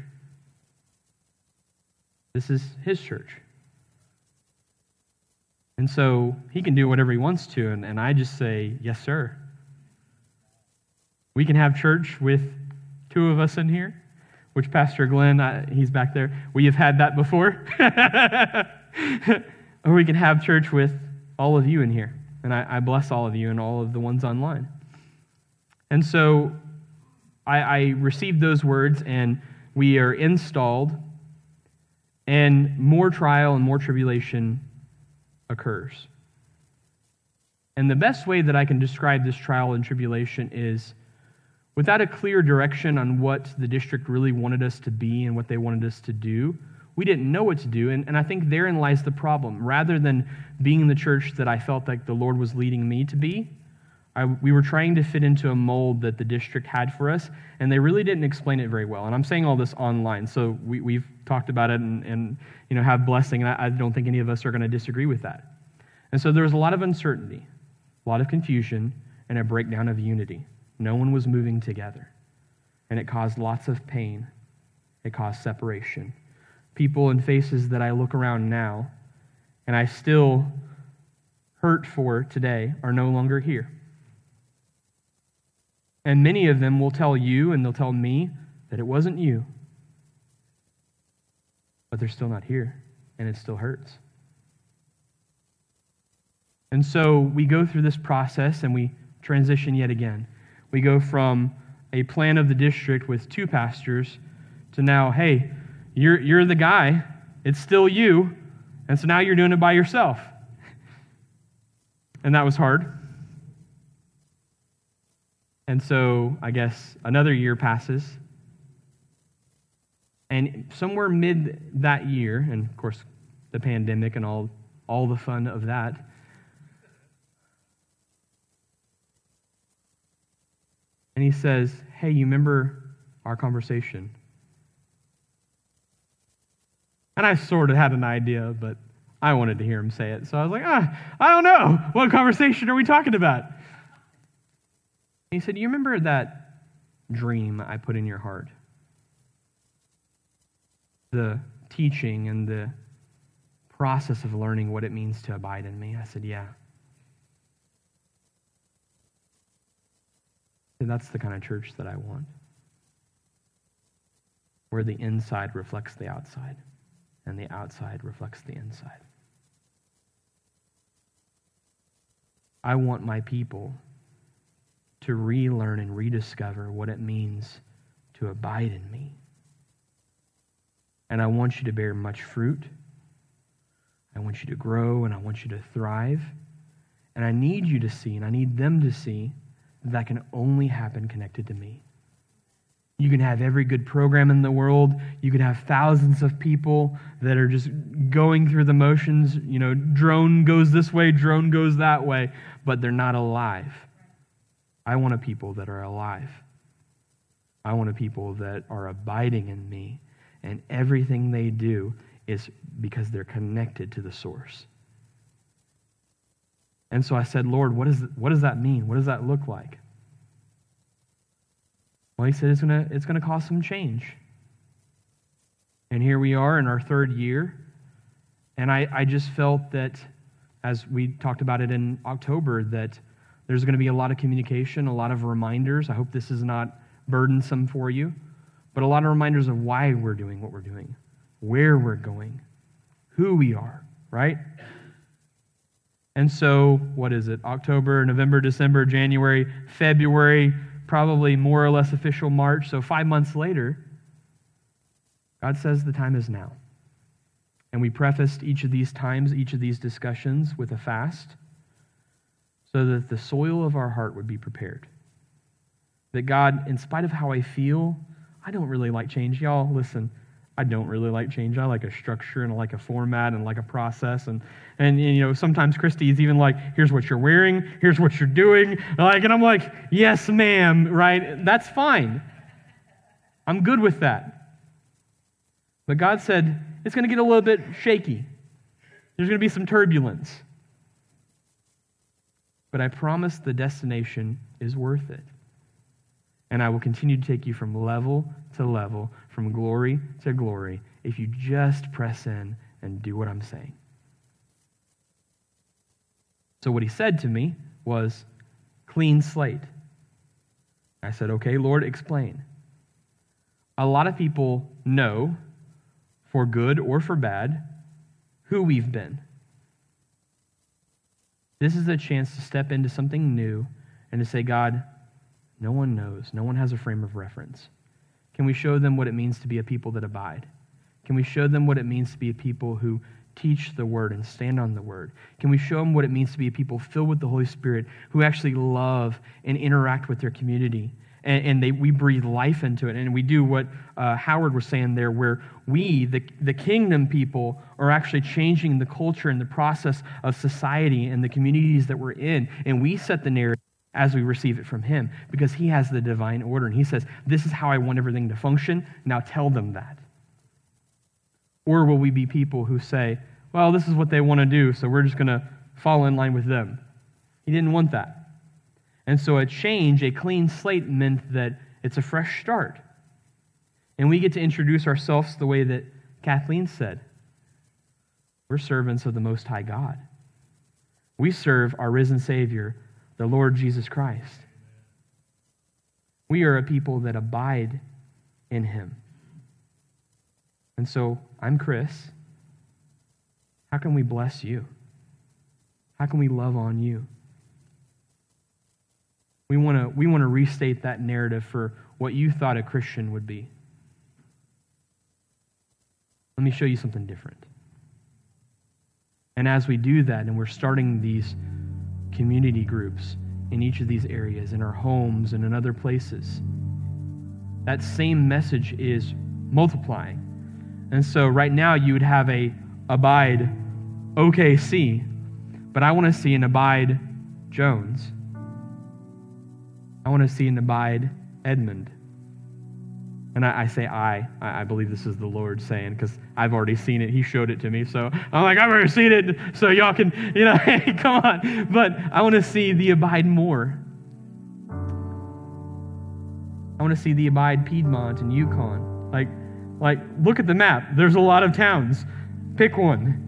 Speaker 1: This is his church. And so he can do whatever he wants to, and I just say, yes, sir. We can have church with 2 of us in here, which Pastor Glenn, he's back there. We have had that before. Or we can have church with all of you in here. And I bless all of you and all of the ones online. And so I received those words, and we are installed, and more trial and more tribulation occurs. And the best way that I can describe this trial and tribulation is without a clear direction on what the district really wanted us to be and what they wanted us to do. We didn't know what to do, and I think therein lies the problem. Rather than being the church that I felt like the Lord was leading me to be, we were trying to fit into a mold that the district had for us, and they really didn't explain it very well. And I'm saying all this online, so we've talked about it and have blessing, and I don't think any of us are going to disagree with that. And so there was a lot of uncertainty, a lot of confusion, and a breakdown of unity. No one was moving together, and it caused lots of pain. It caused separation. People and faces that I look around now, and I still hurt for today, are no longer here. And many of them will tell you, and they'll tell me, that it wasn't you. But they're still not here, and it still hurts. And so we go through this process, and we transition yet again. We go from a plan of the district with 2 pastors to now, hey, you're the guy, it's still you, and so now you're doing it by yourself. And that was hard. And so I guess another year passes, and somewhere mid that year, and of course the pandemic and all the fun of that, and he says, hey, you remember our conversation? And I sort of had an idea, but I wanted to hear him say it. So I was like, I don't know. What conversation are we talking about? And he said, you remember that dream I put in your heart? The teaching and the process of learning what it means to abide in me. I said, yeah. And that's the kind of church that I want, where the inside reflects the outside and the outside reflects the inside. I want my people to relearn and rediscover what it means to abide in me. And I want you to bear much fruit. I want you to grow, and I want you to thrive. And I need you to see, and I need them to see, that can only happen connected to me. You can have every good program in the world. You could have thousands of people that are just going through the motions. You know, drone goes this way, drone goes that way, but they're not alive. I want a people that are alive. I want a people that are abiding in me, and everything they do is because they're connected to the source. And so I said, Lord, what does that mean? What does that look like? Well, he said it's gonna cost some change. And here we are in our third year, and I just felt that, as we talked about it in October, that there's going to be a lot of communication, a lot of reminders. I hope this is not burdensome for you, but a lot of reminders of why we're doing what we're doing, where we're going, who we are, right? And so, what is it? October, November, December, January, February, probably more or less official March. So 5 months later, God says the time is now. And we prefaced each of these times, each of these discussions with a fast, so that the soil of our heart would be prepared. That God, in spite of how I feel, I don't really like change. Y'all, listen, I don't really like change. I like a structure and I like a format and like a process. And you know, sometimes Christy is even like, here's what you're wearing, here's what you're doing. And I'm like, yes, ma'am, right? That's fine. I'm good with that. But God said, it's going to get a little bit shaky. There's going to be some turbulence. But I promise the destination is worth it. And I will continue to take you from level to level, from glory to glory, if you just press in and do what I'm saying. So what he said to me was, clean slate. I said, okay, Lord, explain. A lot of people know, for good or for bad, who we've been. This is a chance to step into something new and to say, God, no one knows. No one has a frame of reference. Can we show them what it means to be a people that abide? Can we show them what it means to be a people who teach the word and stand on the word? Can we show them what it means to be a people filled with the Holy Spirit who actually love and interact with their community? And we breathe life into it. And we do what Howard was saying there, where we, the kingdom people, are actually changing the culture and the process of society and the communities that we're in. And we set the narrative as we receive it from him, because he has the divine order. And he says, this is how I want everything to function. Now tell them that. Or will we be people who say, well, this is what they want to do, so we're just going to fall in line with them? He didn't want that. And so a change, a clean slate, meant that it's a fresh start. And we get to introduce ourselves the way that Kathleen said. We're servants of the Most High God. We serve our risen Savior, the Lord Jesus Christ. We are a people that abide in him. And so, I'm Chris. How can we bless you? How can we love on you? We want to restate that narrative for what you thought a Christian would be. Let me show you something different. And as we do that, and we're starting these community groups in each of these areas, in our homes and in other places, that same message is multiplying. And so right now you would have a Abide OKC, but I want to see an Abide Jones. I want to see an Abide Edmond. And I say I believe this is the Lord saying, because I've already seen it. He showed it to me. So I'm like, I've already seen it, so y'all can, hey, come on. But I want to see the Abide more. I want to see the Abide Piedmont and Yukon. Like, look at the map. There's a lot of towns. Pick one.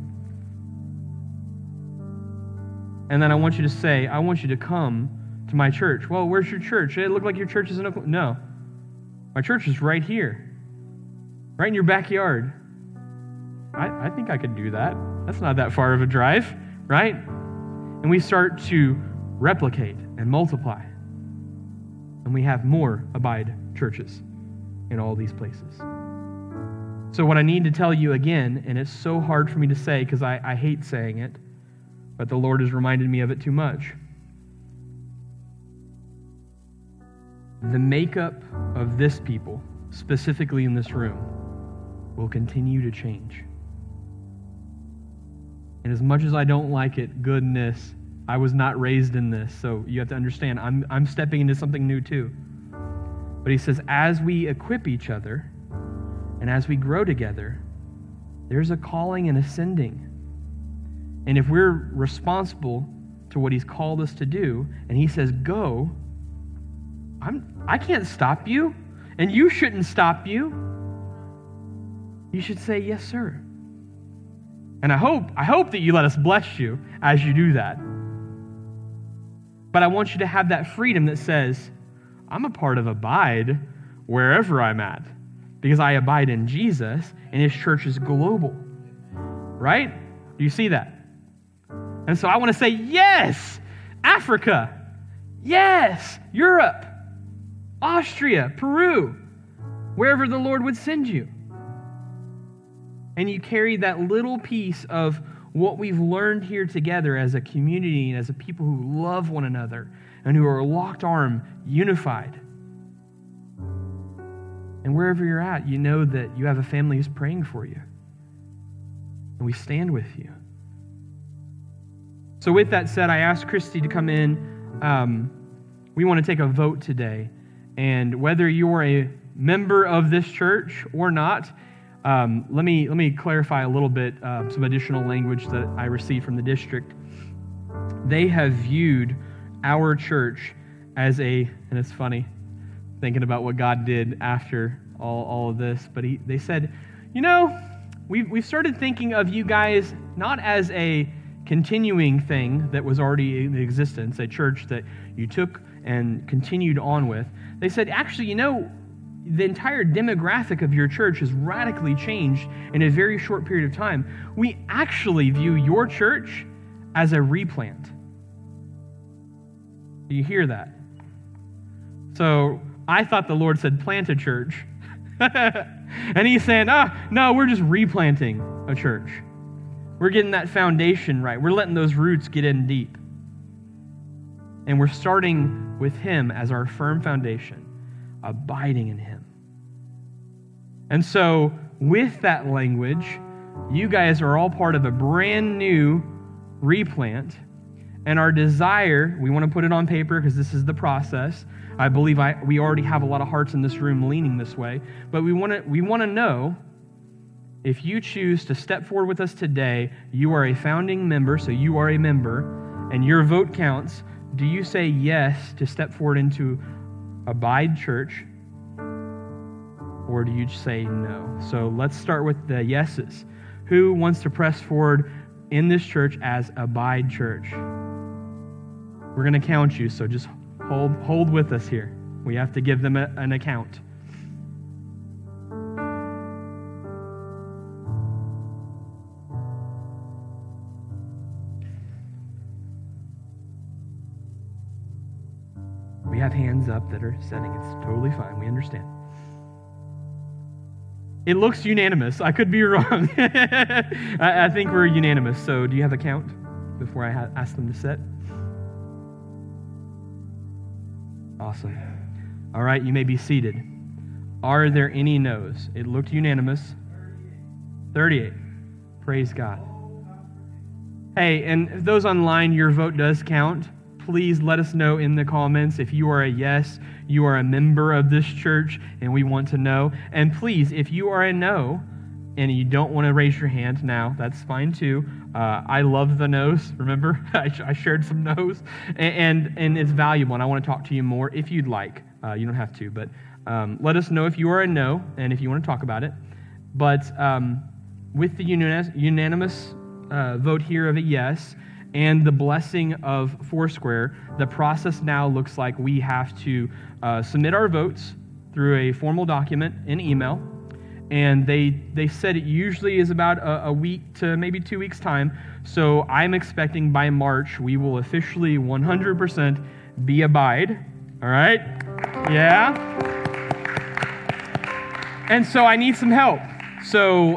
Speaker 1: And then I want you to say, I want you to come to my church. Well, where's your church? It looked like your church is in Oklahoma. No. My church is right here. Right in your backyard. I think I could do that. That's not that far of a drive, right? And we start to replicate and multiply. And we have more Abide churches in all these places. So what I need to tell you again, and it's so hard for me to say because I hate saying it, but the Lord has reminded me of it too much. The makeup of this people, specifically in this room, will continue to change. And as much as I don't like it, goodness, I was not raised in this, so you have to understand, I'm stepping into something new too. But he says, as we equip each other, and as we grow together, there's a calling and ascending. And if we're responsible to what he's called us to do, and he says, go, I can't stop you, and you shouldn't stop you. You should say, yes, sir. And I hope that you let us bless you as you do that. But I want you to have that freedom that says, I'm a part of Abide wherever I'm at, because I abide in Jesus, and his church is global. Right? Do you see that? And so I want to say, yes, Africa. Yes, Europe, Austria, Peru, wherever the Lord would send you. And you carry that little piece of what we've learned here together as a community and as a people who love one another and who are locked arm, unified. And wherever you're at, you know that you have a family who's praying for you. And we stand with you. So with that said, I asked Christy to come in. We want to take a vote today. And whether you're a member of this church or not, let me clarify a little bit, some additional language that I received from the district. They have viewed our church as and it's funny, thinking about what God did after all of this, but they said, we've started thinking of you guys not as a continuing thing that was already in existence, a church that you took and continued on with. They said, actually, the entire demographic of your church has radically changed in a very short period of time. We actually view your church as a replant. Do you hear that? So I thought the Lord said plant a church. And he's saying, no, we're just replanting a church. We're getting that foundation right. We're letting those roots get in deep. And we're starting with him as our firm foundation, abiding in him. And so, with that language, you guys are all part of a brand new replant. And our desire, we want to put it on paper because this is the process. I believe we already have a lot of hearts in this room leaning this way. But we want to know, if you choose to step forward with us today, you are a founding member, so you are a member, and your vote counts. Do you say yes to step forward into Abide Church? Or do you say no? So let's start with the yeses. Who wants to press forward in this church as Abide Church? We're going to count you, so just hold with us here. We have to give them an account. We have hands up that are setting. It's totally fine. We understand. It looks unanimous. I could be wrong. I think we're unanimous. So do you have a count before I ask them to set? Awesome. All right, you may be seated. Are there any no's? It looked unanimous. 38. Praise God. Hey, and those online, your vote does count. Please let us know in the comments if you are a yes, you are a member of this church, and we want to know. And please, if you are a no, and you don't want to raise your hand now, that's fine too. I love the no's, remember? I shared some no's, and it's valuable, and I want to talk to you more if you'd like. You don't have to, but let us know if you are a no, and if you want to talk about it. But with the unanimous vote here of a yes, and the blessing of Foursquare, the process now looks like we have to submit our votes through a formal document in email. And they said it usually is about a week to maybe 2 weeks' time. So I'm expecting by March we will officially 100% be Abide. All right? Yeah? And so I need some help. So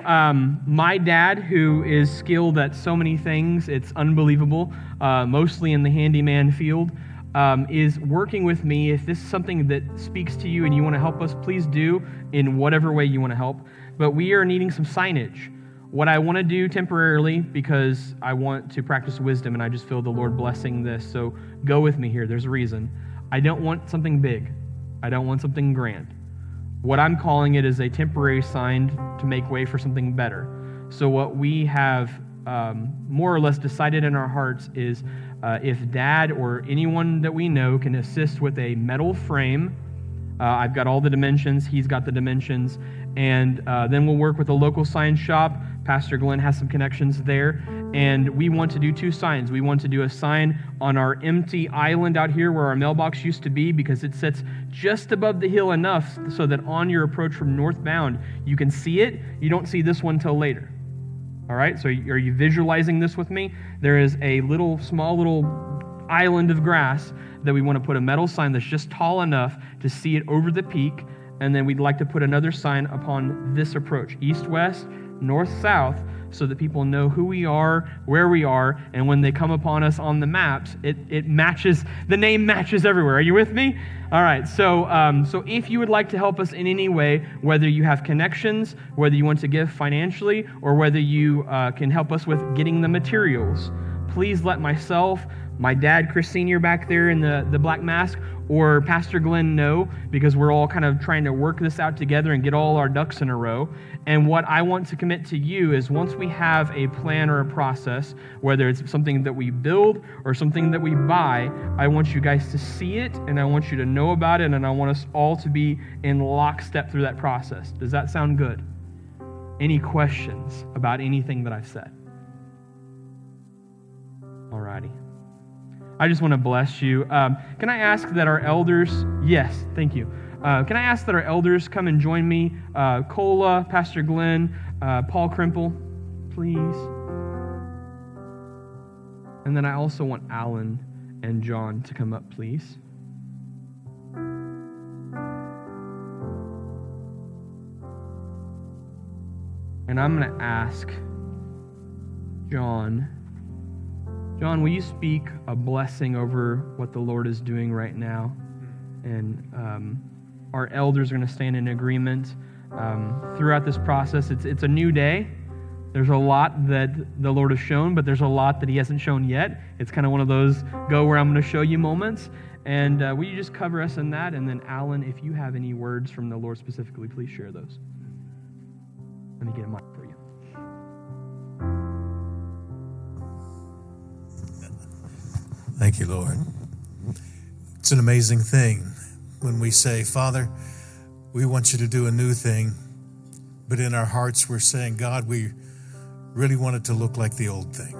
Speaker 1: my dad, who is skilled at so many things, it's unbelievable, mostly in the handyman field, is working with me. If this is something that speaks to you and you want to help us, please do in whatever way you want to help. But we are needing some signage. What I want to do temporarily, because I want to practice wisdom and I just feel the Lord blessing this, so go with me here. There's a reason. I don't want something big. I don't want something grand. What I'm calling it is a temporary sign to make way for something better. So what we have more or less decided in our hearts is if Dad or anyone that we know can assist with a metal frame, I've got all the dimensions, he's got the dimensions, and then we'll work with a local sign shop. Pastor Glenn has some connections there, and we want to do two signs. We want to do a sign on our empty island out here where our mailbox used to be, because it sits just above the hill enough so that on your approach from northbound, you can see it. You don't see this one till later. All right, so are you visualizing this with me? There is a small little island of grass that we want to put a metal sign that's just tall enough to see it over the peak, and then we'd like to put another sign upon this approach, east-west, north-south, so that people know who we are, where we are, and when they come upon us on the maps, it matches, the name matches everywhere. Are you with me? All right, so if you would like to help us in any way, whether you have connections, whether you want to give financially, or whether you can help us with getting the materials, please let myself, my dad, Chris Sr. back there in the black mask, or Pastor Glenn know, because we're all kind of trying to work this out together and get all our ducks in a row. And what I want to commit to you is once we have a plan or a process, whether it's something that we build or something that we buy, I want you guys to see it, and I want you to know about it, and I want us all to be in lockstep through that process. Does that sound good? Any questions about anything that I've said? Alrighty. I just want to bless you. Can I ask that our elders, yes, thank you. Can I ask that our elders come and join me? Cola, Pastor Glenn, Paul Crimple, please. And then I also want Alan and John to come up, please. And I'm going to ask John, will you speak a blessing over what the Lord is doing right now? And our elders are going to stand in agreement throughout this process. It's a new day. There's a lot that the Lord has shown, but there's a lot that He hasn't shown yet. It's kind of one of those go where I'm going to show you moments. And will you just cover us in that? And then Alan, if you have any words from the Lord specifically, please share those. Let me get a mic for you.
Speaker 2: Thank you, Lord. It's an amazing thing when we say, Father, we want you to do a new thing, but in our hearts we're saying, God, we really want it to look like the old thing.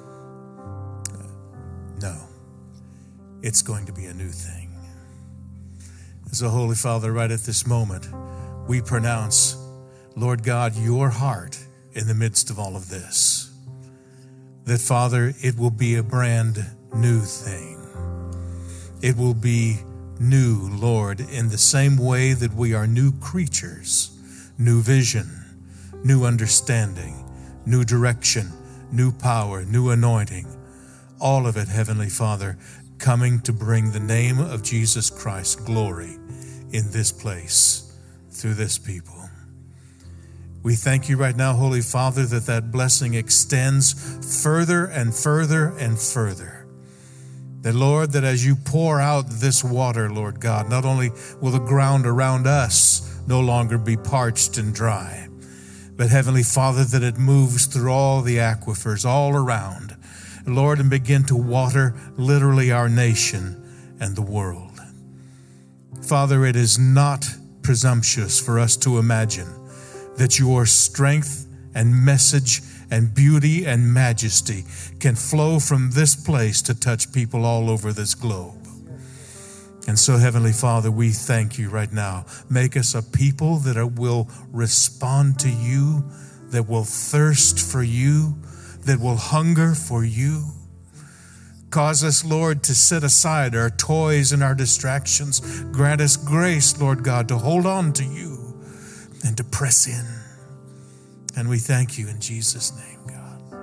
Speaker 2: No, it's going to be a new thing. So, Holy Father, right at this moment, we pronounce, Lord God, your heart in the midst of all of this. That, Father, it will be a brand new thing. It will be new, Lord, in the same way that we are new creatures, new vision, new understanding, new direction, new power, new anointing. All of it, Heavenly Father, coming to bring the name of Jesus Christ glory in this place through this people. We thank you right now, Holy Father, that blessing extends further and further and further. That, Lord, that as you pour out this water, Lord God, not only will the ground around us no longer be parched and dry, but, Heavenly Father, that it moves through all the aquifers all around, Lord, and begin to water literally our nation and the world. Father, it is not presumptuous for us to imagine that your strength and message and beauty and majesty can flow from this place to touch people all over this globe. And so, Heavenly Father, we thank you right now. Make us a people that will respond to you, that will thirst for you, that will hunger for you. Cause us, Lord, to set aside our toys and our distractions. Grant us grace, Lord God, to hold on to you and to press in. And we thank you in Jesus' name, God.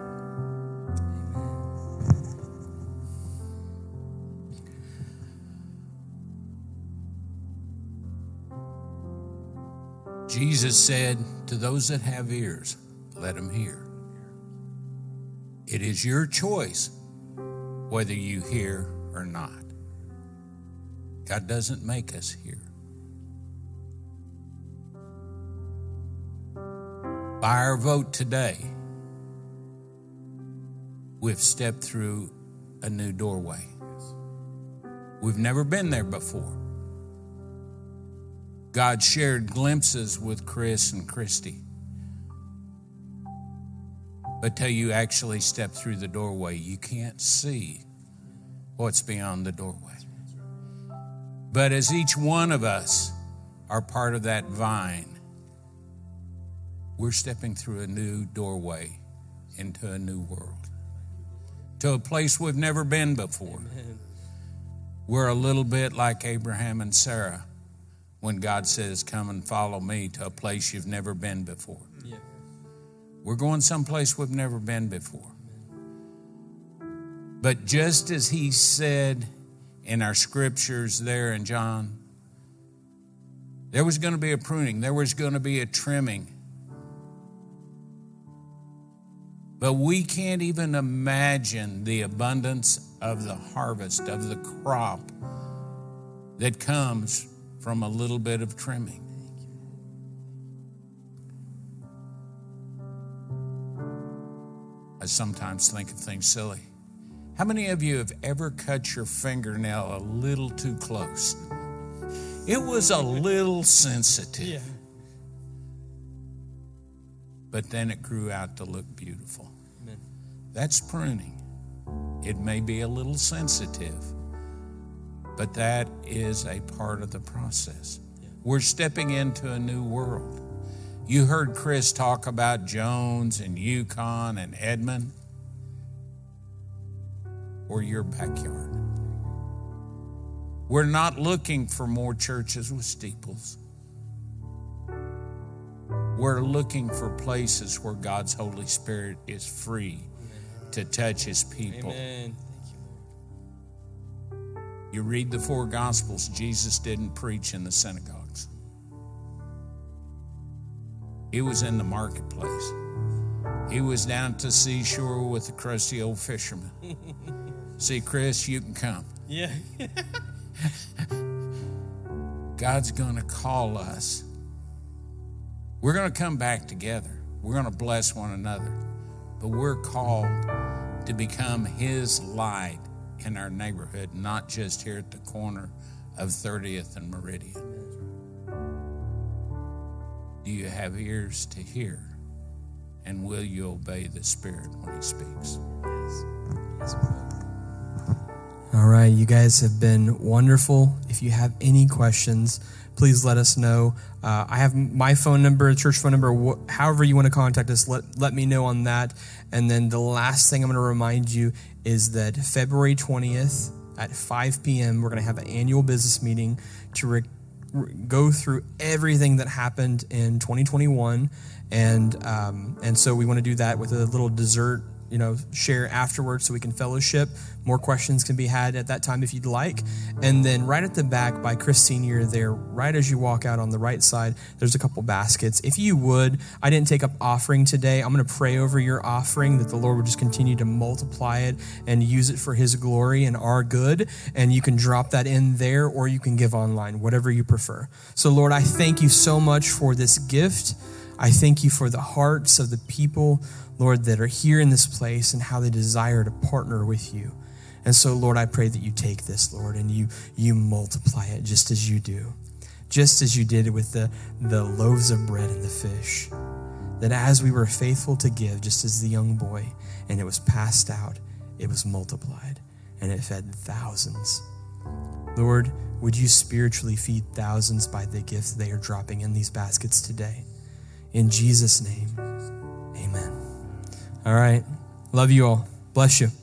Speaker 3: Jesus said, to those that have ears, let them hear. It is your choice whether you hear or not. God doesn't make us hear. By our vote today, we've stepped through a new doorway. We've never been there before. God shared glimpses with Chris and Christy. But till you actually step through the doorway, you can't see what's beyond the doorway. But as each one of us are part of that vine, we're stepping through a new doorway into a new world, to a place we've never been before. Amen. We're a little bit like Abraham and Sarah when God says, come and follow me, to a place you've never been before. Yeah. We're going someplace we've never been before. But just as he said in our scriptures there in John, there was going to be a pruning. There was going to be a trimming. But we can't even imagine the abundance of the harvest, of the crop that comes from a little bit of trimming. I sometimes think of things silly. How many of you have ever cut your fingernail a little too close? It was a little sensitive. Yeah. But then it grew out to look beautiful. Amen. That's pruning. It may be a little sensitive, but that is a part of the process. Yeah. We're stepping into a new world. You heard Chris talk about Jones and Yukon and Edmond, or your backyard. We're not looking for more churches with steeples. We're looking for places where God's Holy Spirit is free to touch his people. Amen. Thank you. You read the 4 Gospels, Jesus didn't preach in the synagogues. He was in the marketplace. He was down at the seashore with the crusty old fishermen. See, Chris, you can come. Yeah. God's going to call us. We're going to come back together. We're going to bless one another. But we're called to become his light in our neighborhood, not just here at the corner of 30th and Meridian. Do you have ears to hear? And will you obey the Spirit when he speaks? Yes.
Speaker 1: All right, you guys have been wonderful. If you have any questions, please let us know. I have my phone number, church phone number, however you want to contact us, let me know on that. And then the last thing I'm going to remind you is that February 20th at 5 p.m., we're going to have an annual business meeting to go through everything that happened in 2021. And so we want to do that with a little dessert, share afterwards so we can fellowship. More questions can be had at that time if you'd like. And then right at the back by Chris Sr. there, right as you walk out on the right side, there's a couple baskets. If you would, I didn't take up offering today. I'm going to pray over your offering that the Lord would just continue to multiply it and use it for his glory and our good. And you can drop that in there or you can give online, whatever you prefer. So Lord, I thank you so much for this gift. I thank you for the hearts of the people, Lord, that are here in this place and how they desire to partner with you. And so, Lord, I pray that you take this, Lord, and you multiply it just as you do, just as you did with the loaves of bread and the fish, that as we were faithful to give, just as the young boy, and it was passed out, it was multiplied, and it fed thousands. Lord, would you spiritually feed thousands by the gifts they are dropping in these baskets today? In Jesus' name, amen. All right. Love you all. Bless you.